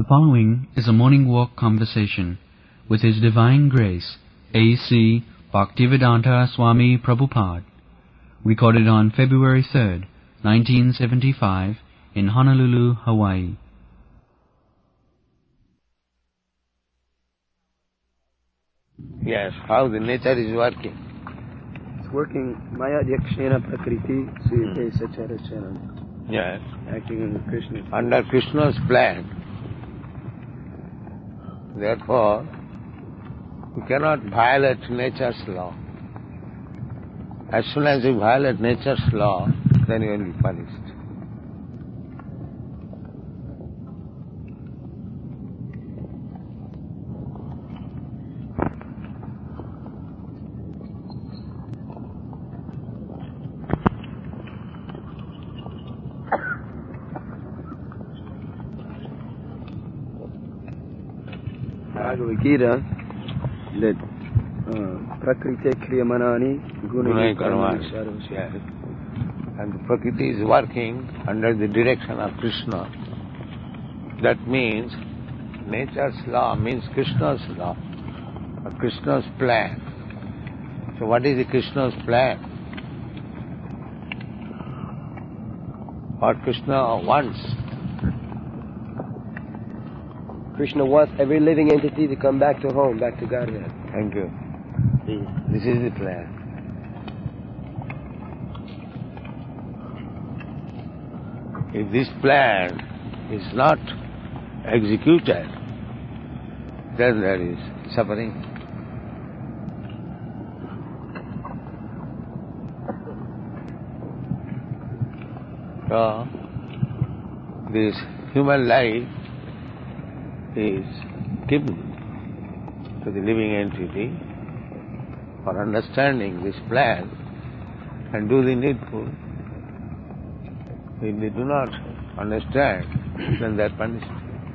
The following is a morning walk conversation with His Divine Grace, A.C. Bhaktivedanta Swami Prabhupada, recorded on February 3rd, 1975, in Honolulu, Hawaii. Yes, how the nature is working. It's working Maya Yakshena Prakriti Suyate Sacharachana. Yes. Acting under Krishna. Under Krishna's plan. Therefore, you cannot violate nature's law. As soon as you violate nature's law, then you will be punished. Bhagavad Gita, that Prakriti Kriyamanani Gunai Karmani. Yes. And the Prakriti is working under the direction of Krishna. That means nature's law means Krishna's law, or Krishna's plan. So what is the Krishna's plan? What Krishna wants? Krishna wants every living entity to come back to home, back to Godhead. Thank you. This is the plan. If this plan is not executed, then there is suffering. So, this human life is given to the living entity for understanding this plan and do the needful. If they do not understand, then they are punished.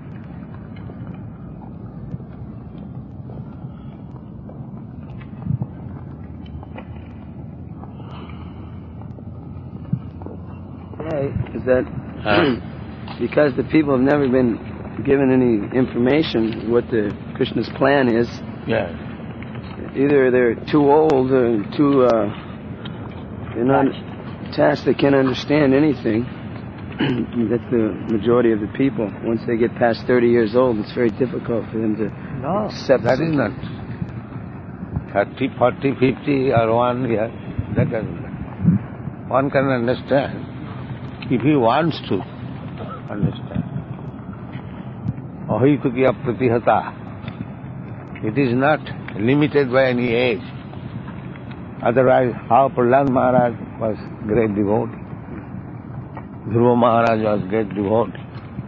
Is that because the people have never been given any information what the Krishna's plan is. Yes. Either they're too old or too they're not attached, they can't understand anything. That's the majority of the people. Once they get past 30 years old, it's very difficult for them to accept. That is not 30, 40, 50 or 1 year. That doesn't matter. One can understand if he wants to understand. Ahitukiya pratihata. It is not limited by any age. Otherwise, how Prahlad Maharaj was great devotee. Dhruva Maharaj was great devotee.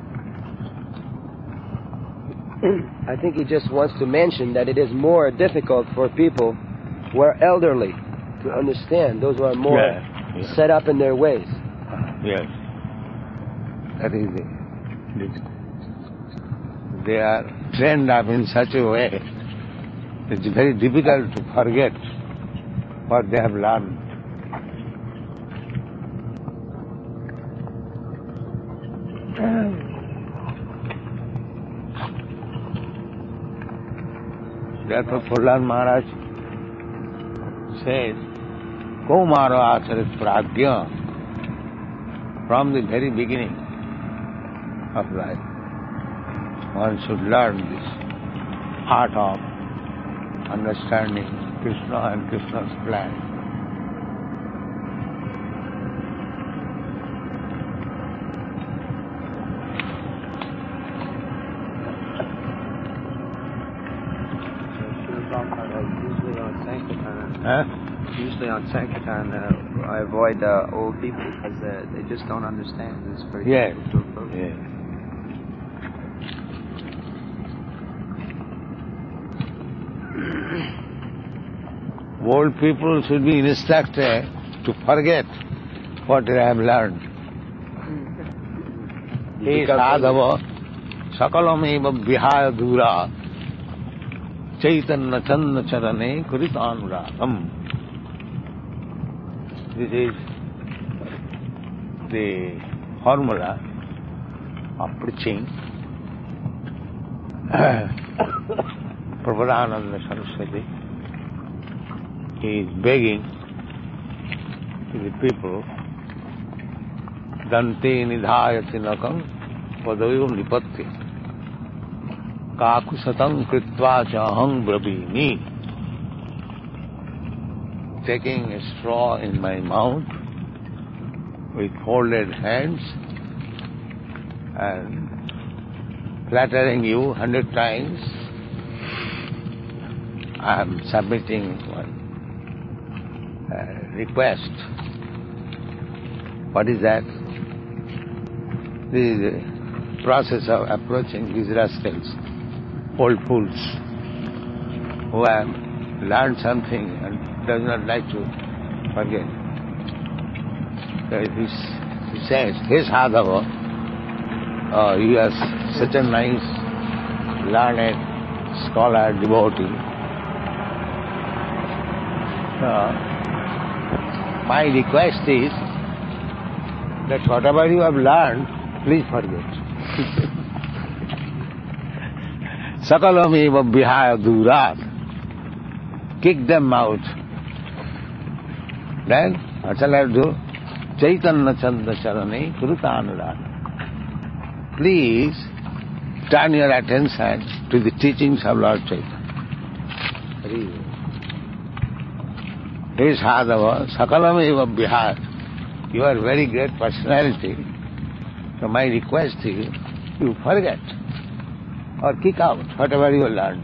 I think he just wants to mention that it is more difficult for people who are elderly to understand, those who are more set up in their ways. Yes. That is it. They are trained up in such a way, it's very difficult to forget what they have learned. Therefore, Prahlad Maharaj says, Kaumaro acharit pragya, from the very beginning of life. One should learn this art of understanding Krishna and Krishna's plan. Usually on Sankirtan, I avoid old people because they just don't understand. It's very difficult to approach. Yes. Old people should be instructed to forget what they have learned. He sadhava sakalam eva vihaya dura chaitanya channa charane kuritanuragam. This is the formula of preaching Prabhupada Saraswati, he is begging to the people, Dante nidhayati nakam padayo nipatti kakusatam kritva chaham brabini. Taking a straw in my mouth with folded hands and flattering you 100 times, I am submitting one request. What is that? This is the process of approaching these rascals, old fools, who have learned something and does not like to forget. So he says, "Hey Sadhava, you are such a nice, learned scholar, devotee. My request is that whatever you have learned, please forget. Sakalameva vihaya durat. Kick them out. Then, what shall I do? Chaitanya Chanda Charane Krutanurana. Please turn your attention to the teachings of Lord Chaitanya. Hey Sadhava, Sakalameva Vihar. You are a very great personality. So my request is, you forget or kick out whatever you learned.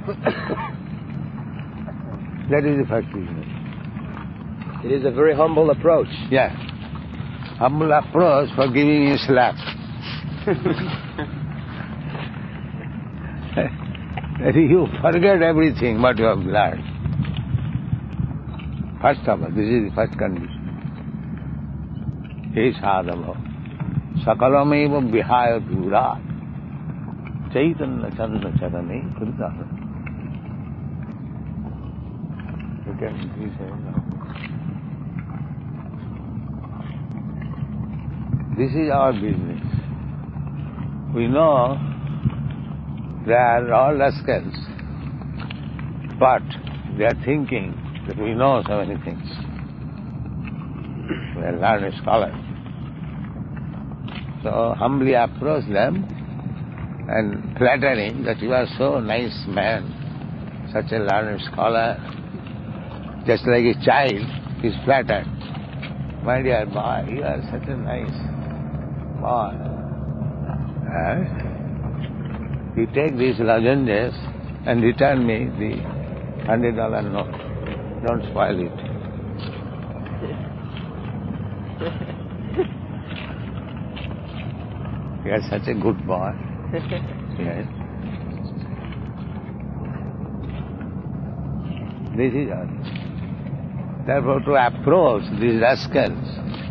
That is the first business. It is a very humble approach. Yeah. Humble approach for giving you slap. That you forget everything what you have learned. First of all, this is the first condition. He Sadhava, Sakalameva Vihaya Durat, Chaitanya Chanda Charane Krutanurana. You can please say now. This is our business. We know they are all rascals, but they are thinking that we know so many things. We are learned scholars. So humbly approach them and flattering that you are so nice man, such a learned scholar, just like a child is flattered. My dear boy, you are such a nice boy. You take these lozenges and return me the $100 note. Don't spoil it. You are such a good boy. Yes. This is all. Therefore, to approach these rascals,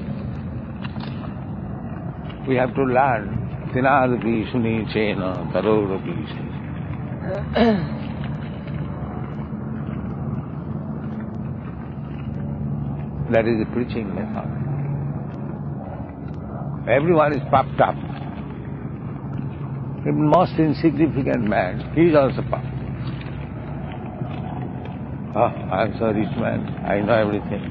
we have to learn Tinadapi Suni Chena Tarodapi. That is the preaching method. Everyone is puffed up. The most insignificant man, he is also puffed. I am so rich man, I know everything.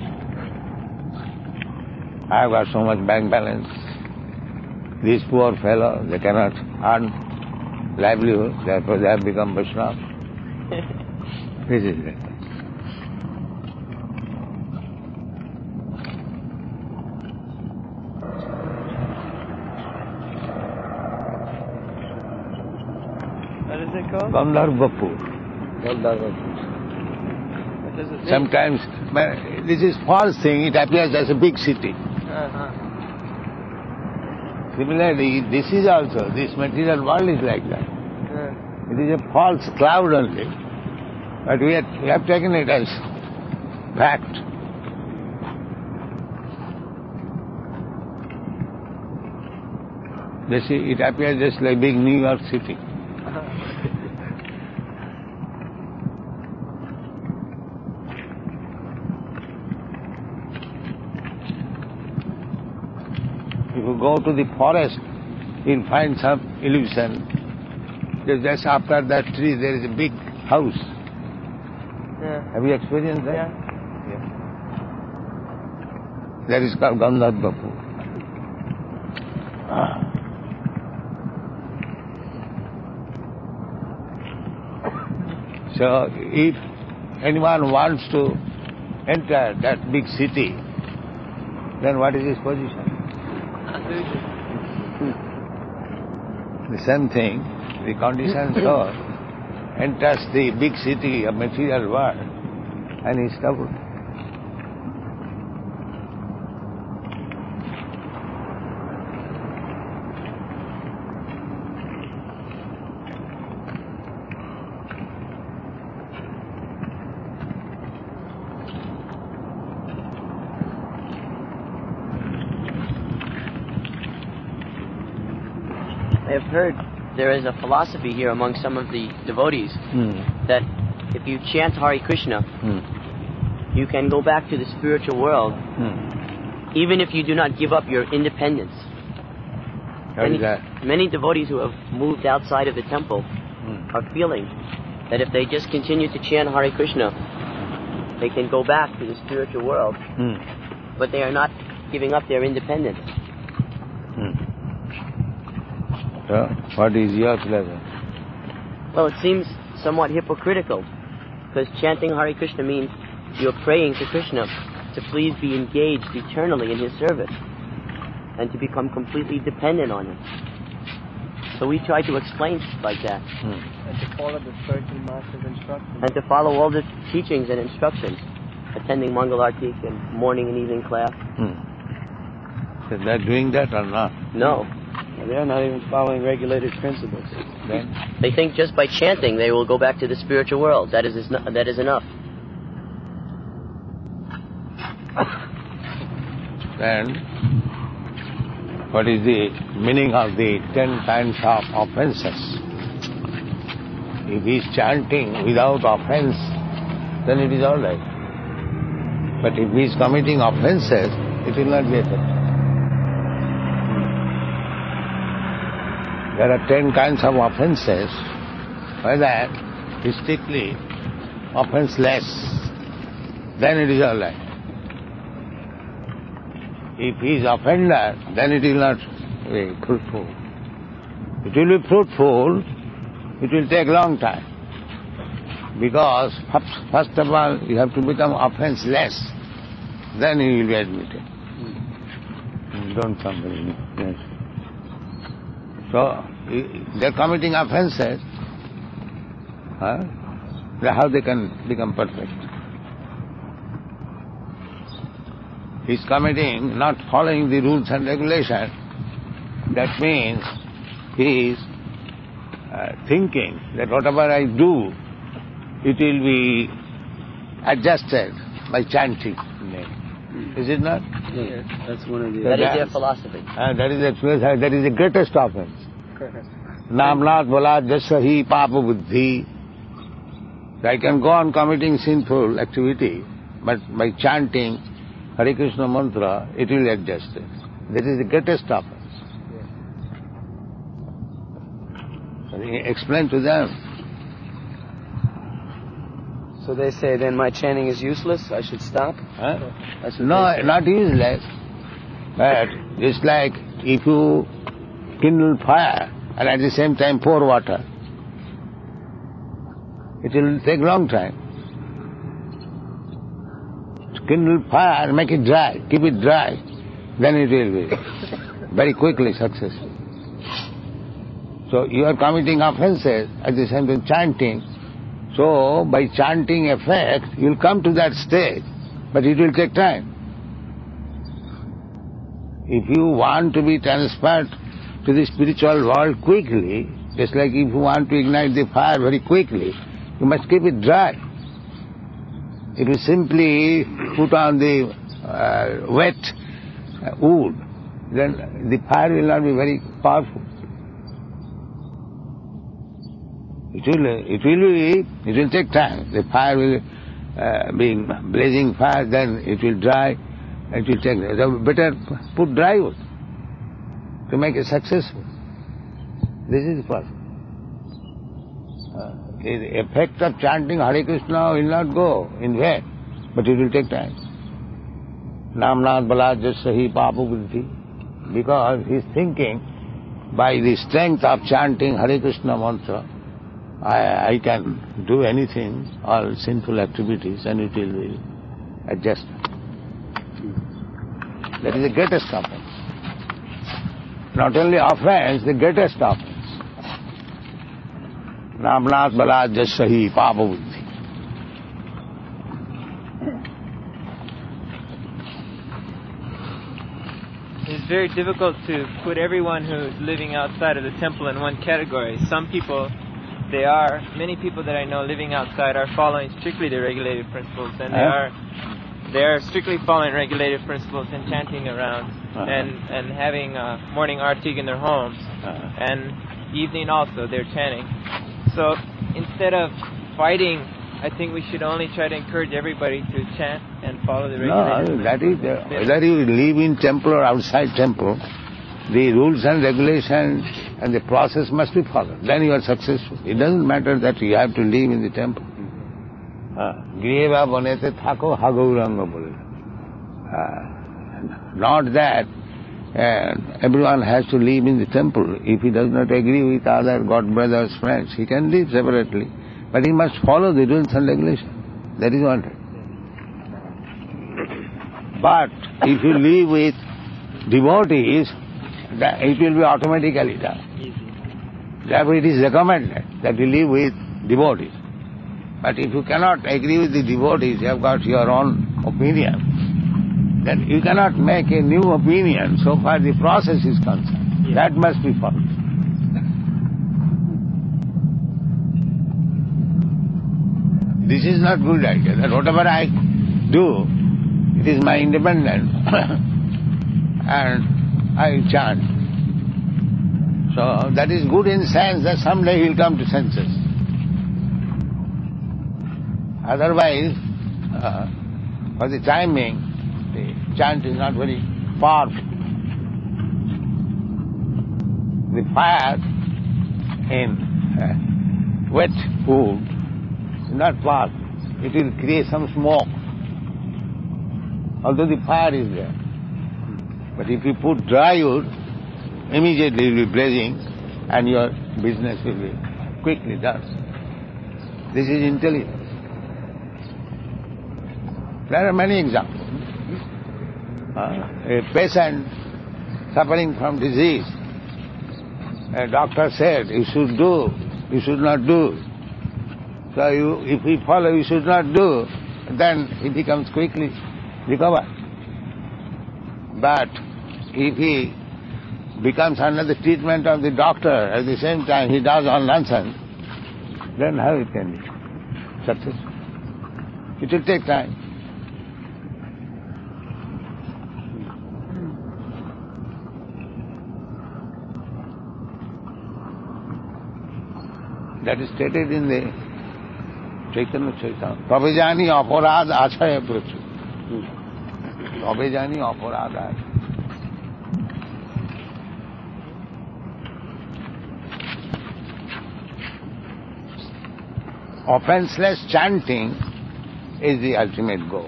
I have got so much bank balance. These poor fellows, they cannot earn livelihood, therefore they have become Vaishnava. This is it. What is it called? Gandharvapur. Gandharvapur. Sometimes, this is false thing, it appears as a big city. Similarly, this is also, this material world is like that. It is a false cloud only, but we have taken it as fact. You see, it appears just like big New York City. If you go to the forest, you'll find some illusion. Just after that tree there is a big house. Yeah. Have you experienced that? Yeah. That is called Gandharbapur. So if anyone wants to enter that big city, then what is his position? The same thing, the conditioned soul enters the big city of material world and is troubled. I have heard there is a philosophy here among some of the devotees that if you chant Hare Krishna, you can go back to the spiritual world even if you do not give up your independence. How is that? Many devotees who have moved outside of the temple are feeling that if they just continue to chant Hare Krishna, they can go back to the spiritual world, but they are not giving up their independence. So, what is your pleasure? Well, it seems somewhat hypocritical, because chanting Hare Krishna means you're praying to Krishna to please be engaged eternally in his service and to become completely dependent on him. So we try to explain like that. And to follow the spiritual master's instructions. And to follow all the teachings and instructions, attending Mangal Arti and morning and evening class. So they're doing that or not? No. They're not even following regulated principles. Then? They think just by chanting they will go back to the spiritual world. That is enough. Then, what is the meaning of the 10 kinds of offenses? If he is chanting without offense, then it is all right. But if he is committing offenses, it will not be effective. There are 10 kinds of offenses, by that is strictly offenseless, then it is all right. If he is offender, then it will not be fruitful. It will be fruitful, it will take long time. Because first of all, you have to become offenseless, then you will be admitted. Don't come very near. Yes. So, they are committing offenses. How they can become perfect? He is committing, not following the rules and regulations. That means he is thinking that whatever I do, it will be adjusted by chanting. Is it not? Yes, that's one of the... That is their philosophy. That is the greatest offense. Namnath bola jasahi papa buddhi. I can go on committing sinful activity, but by chanting Hare Krishna mantra, it will adjust it. That is the greatest offense. Explain to them. So they say, then my chanting is useless, I should stop? No, not useless. But it's like if you kindle fire and at the same time pour water, it will take long time. Kindle fire, make it dry, keep it dry, then it will be very quickly successful. So you are committing offenses at the same time chanting. So by chanting effect, you will come to that stage, but it will take time. If you want to be transferred to the spiritual world quickly, just like if you want to ignite the fire very quickly, you must keep it dry. If you simply put on the wet wood, then the fire will not be very powerful. It will take time. The fire will be blazing fire, then it will dry, it will take. So better put dry wood to make it successful. This is possible. The effect of chanting Hare Krishna will not go in vain, but it will take time. Namnath balad jasahi papu buddhi. Because he is thinking, by the strength of chanting Hare Krishna mantra, I can do anything, all sinful activities, and it will be adjusted. That is the greatest offense. Not only offense, the greatest offense. Namnath balad jasahi papa buddhi. It's very difficult to put everyone who's living outside of the temple in one category. Some people, many people that I know living outside are following strictly the regulated principles, and they are strictly following regulated principles and chanting around and having morning artik in their homes, and evening also they're chanting. So instead of fighting, I think we should only try to encourage everybody to chant and follow the regulations. No, that is, whether you live in temple or outside temple, the rules and regulations and the process must be followed. Then you are successful. It doesn't matter that you have to live in the temple. Griheva banete thako hagauranga bole. Not that everyone has to live in the temple. If he does not agree with other God brothers, friends, he can live separately. But he must follow the rules and regulations. That is wanted. But if you live with devotees, it will be automatically done. Therefore it is recommended that you live with devotees. But if you cannot agree with the devotees, you have got your own opinion, then you cannot make a new opinion so far the process is concerned. Yeah. That must be followed. This is not good idea, that whatever I do, it is my independence and I chant. So that is good in the sense that someday he will come to senses. Otherwise, for the time being, the chant is not very powerful. The fire in wet wood is not powerful. It will create some smoke, although the fire is there. But if you put dry wood, immediately it will be blazing and your business will be quickly done. This is intelligence. There are many examples. A patient suffering from disease, a doctor said, you should do, you should not do. So if we follow, you should not do, then he becomes quickly recovered. But if he becomes under the treatment of the doctor, at the same time he does all nonsense, then how it can be successful? It will take time. That is stated in the Chaitanya Chaitanya. Pavejani aparad achaya prachu. Pavejani aparad achaya. Offenseless chanting is the ultimate goal.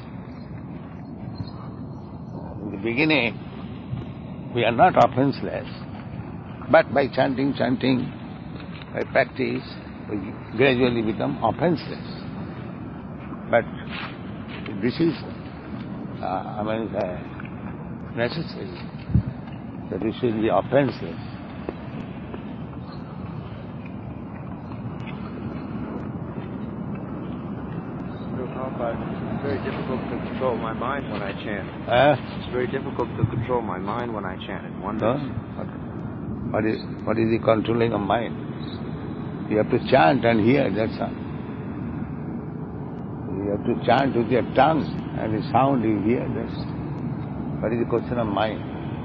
In the beginning, we are not offenseless, but by chanting, by practice, we gradually become offenseless. But this is, necessary, that we should be offenseless. It's very difficult to control my mind when I chant. It's very difficult to control my mind when I chant. It wonders. What is the controlling of mind? You have to chant and hear, that's all. You have to chant with your tongue and the sound you hear, that's all. What is the question of mind?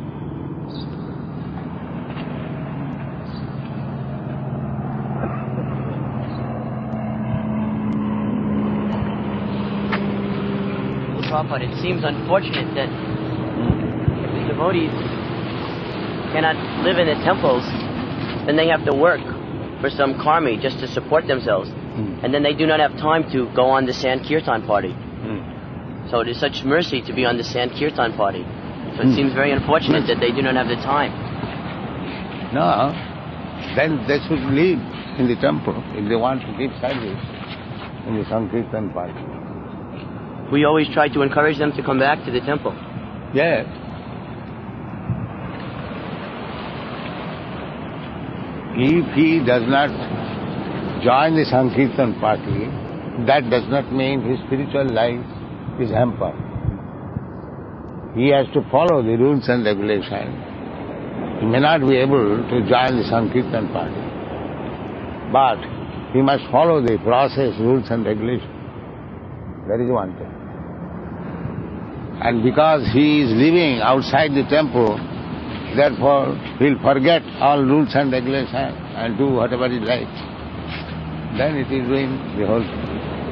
But it seems unfortunate that if the devotees cannot live in the temples, then they have to work for some karmi just to support themselves. And then they do not have time to go on the Sankirtan party. So it is such mercy to be on the Sankirtan party. So it seems very unfortunate that they do not have the time. No, then they should live in the temple if they want to give service in the Sankirtan party. We always try to encourage them to come back to the temple. Yes. If he does not join the Sankirtan party, that does not mean his spiritual life is hampered. He has to follow the rules and regulations. He may not be able to join the Sankirtan party, but he must follow the process, rules and regulations. That is one thing. And because he is living outside the temple, therefore he'll forget all rules and regulations and do whatever he likes. Then it is doing the whole thing.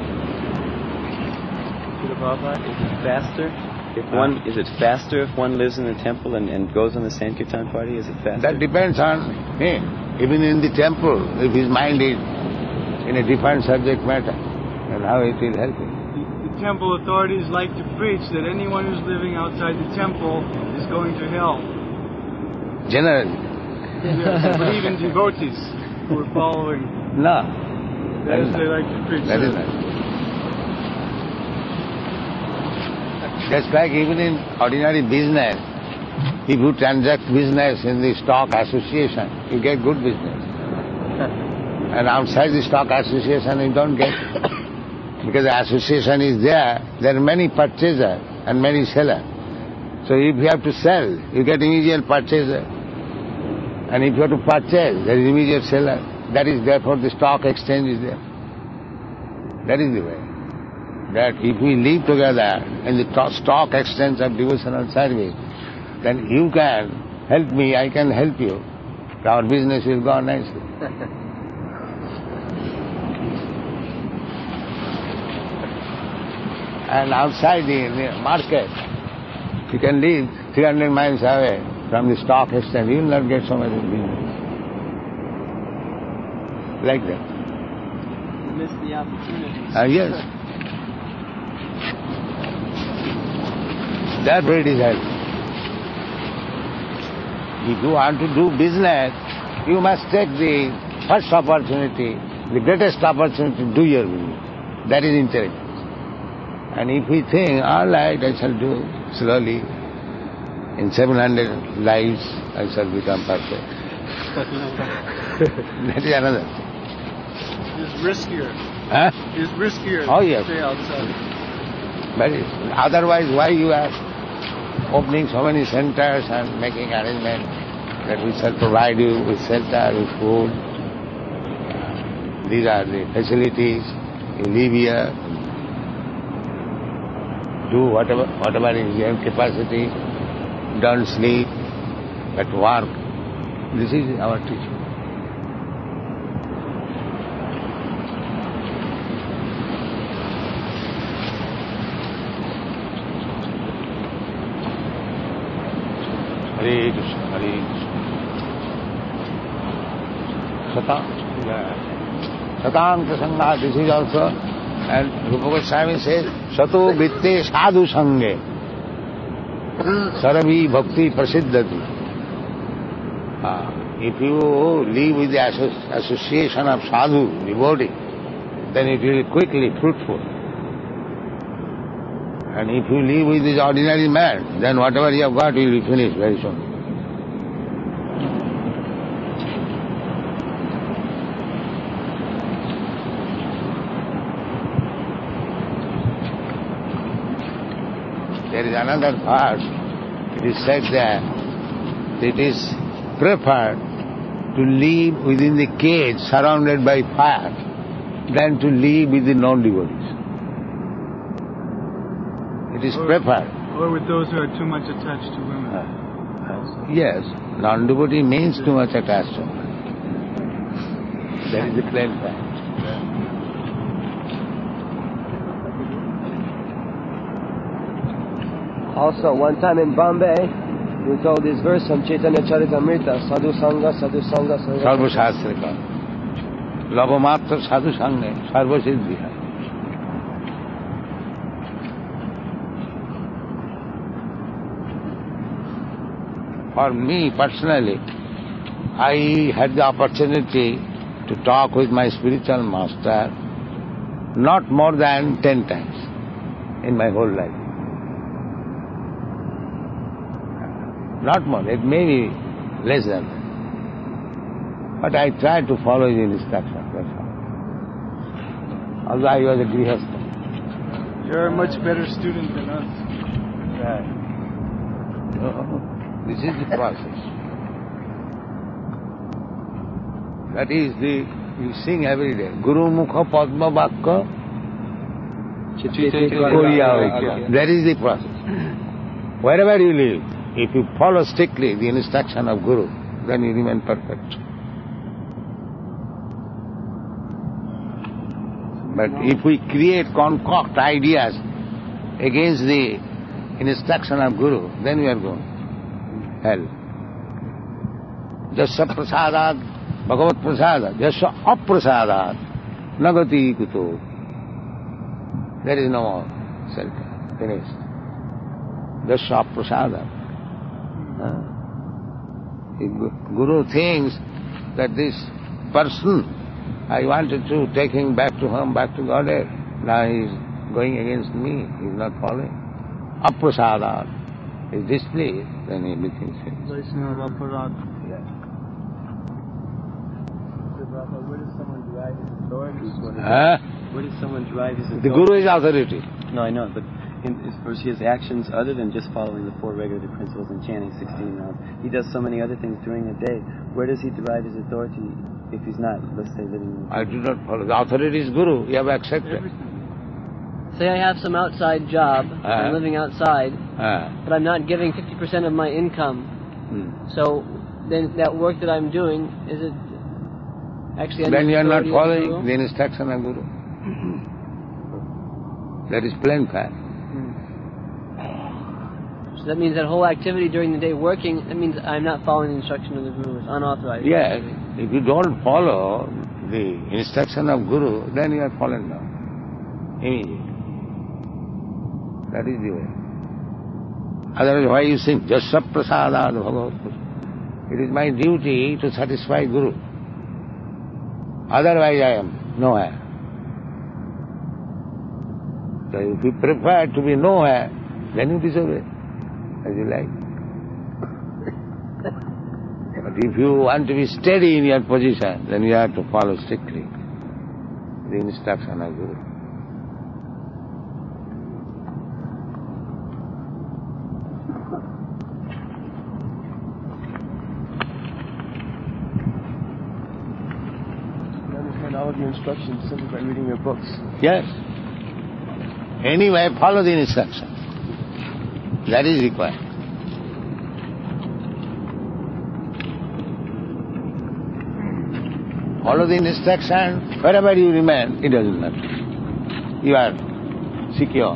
Is it faster? Is it faster if one lives in the temple and goes on the Sankirtan party? Is it faster? That depends on him. Even in the temple, if his mind is in a different subject matter, and how it will help him. The temple authorities like to preach that anyone who's living outside the temple is going to hell. Generally. Yes, but even devotees who are following. No. As they like to preach. That is right. Just like even in ordinary business, if you transact business in the stock association, you get good business. And outside the stock association, you don't get it. Because the association is there are many purchasers and many sellers. So if you have to sell, you get immediate purchaser. And if you have to purchase, there is immediate seller. That is therefore the stock exchange is there. That is the way. That if we live together in the stock exchange of devotional service, then you can help me, I can help you. Our business will go nicely. And outside the market, you can live 300 miles away from the stock exchange, you will not get so much business. Like that. You miss the opportunity. Yes. That way it is helpful. If you want to do business, you must take the first opportunity, the greatest opportunity to do your business. That is intelligence. And if we think, all right, I shall do slowly, in 700 lives I shall become perfect. That is another thing. It's riskier. Huh? It's riskier Oh, to yes. stay outside. But otherwise, why you are opening so many centers and making arrangements that we shall provide you with shelter, with food. These are the facilities. You live here, do whatever is your capacity, don't sleep, but work. This is our teaching. Hare Krishna, Hare Krishna. Satang Prasanga, this is also, and Rupa Goswami says, Sato Vitte Sadhu Sange, Sarabhi Bhakti Prasiddhati. If you live with the association of sadhu, devotee, then it will be quickly fruitful. And if you live with this ordinary man, then whatever you have got will be finished very soon. There is another part. It is said that it is preferred to live within the cage surrounded by fire than to live with the non-devotees. It is preferred. Or with those who are too much attached to women. Yes, non-devotee means too much attached to women. That is the plain fact. Also, one time in Bombay, we told this verse from Chaitanya Charitamrita, Sadhu Sangha, Sadhu Sangha, Sadhu Sarva Shastrika. Lavamatra sadhu sangne sarva siddhi hai. For me personally, I had the opportunity to talk with my spiritual master not more than 10 times in my whole life. Not more, it may be less than that. But I tried to follow his instructions, that's all. Although I was a grihastha. You're a much better student than us. Right. This is the process. That is you sing every day. Guru Mukha Padma Vakka Koriya Vaikya. That is the process. Wherever you live, if you follow strictly the instruction of Guru, then you remain perfect. But if we concoct ideas against the instruction of Guru, then we are going hell. Jasya prasadat bhagavat prasadat, jasya aprasadat nagati kuto. There is no more. Finished. Jasya aprasadat. If Guru thinks that this person, I wanted to take him back to home, back to Godhead, now he is going against me, he is not following. Aprasadat is displeased, then everything is finished. Where does someone derive his authority? Where does someone derive his authority? The Guru is authority. No, I know, but as far as his actions, other than just following the 4 regulative principles and chanting 16 rounds, he does so many other things during the day. Where does he derive his authority if he's not, let's say, living in the I do not follow. The authority is Guru. You have accepted. Say I have some outside job, I'm living outside, but I'm not giving 50% of my income. So then that work that I'm doing, is it actually... Then you are not following the instruction of Guru. That is plain fact. So that means that whole activity during the day working, that means I'm not following the instruction of the Guru. It's unauthorized. Yes. If you don't follow the instruction of Guru, then you are fallen down. Immediately. That is the way. Otherwise, why you sing Jasya Prasadad Bhagavat? It is my duty to satisfy Guru. Otherwise I am nowhere. So if you prefer to be nowhere, then you disobey, as you like. But if you want to be steady in your position, then you have to follow strictly the instruction of Guru. You understand all of your instructions simply by reading your books. Yes. Anyway, follow the instruction. That is required. Follow the instruction, wherever you remain, it doesn't matter. You are secure.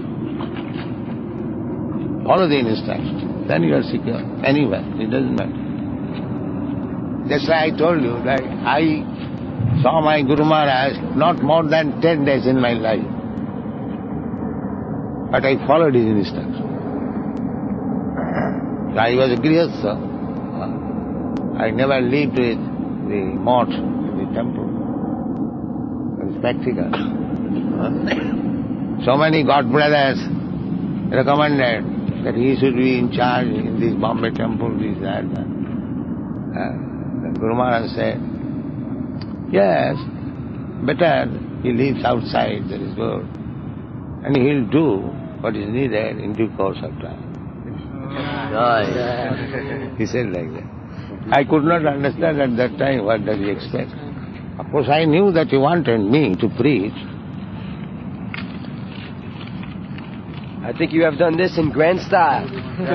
Follow the instruction, then you are secure. Anywhere, it doesn't matter. That's why I told you that I saw my Guru Maharaj not more than 10 days in my life. But I followed his instruction. I was a grihastha. I never lived with the moth in the temple. It was practical. So many God brothers recommended that he should be in charge in this Bombay temple, this, that. The Guru Maharaj said, yes, better he lives outside, that is good. And he'll do what is needed in due course of time. He said like that. I could not understand at that time what does he expect. Of course I knew that he wanted me to preach. I think you have done this in grand style.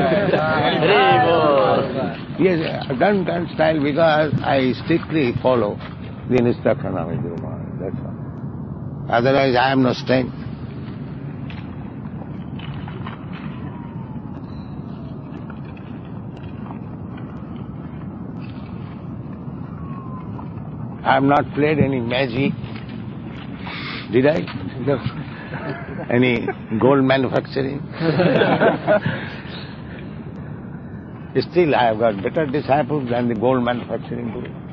Yes, I've done grand style because I strictly follow the instruction of Guru Maharaj, that's all. Otherwise I have no strength. I have not played any magic. Did I? No. Any gold manufacturing? Still, I have got better disciples than the gold manufacturing group.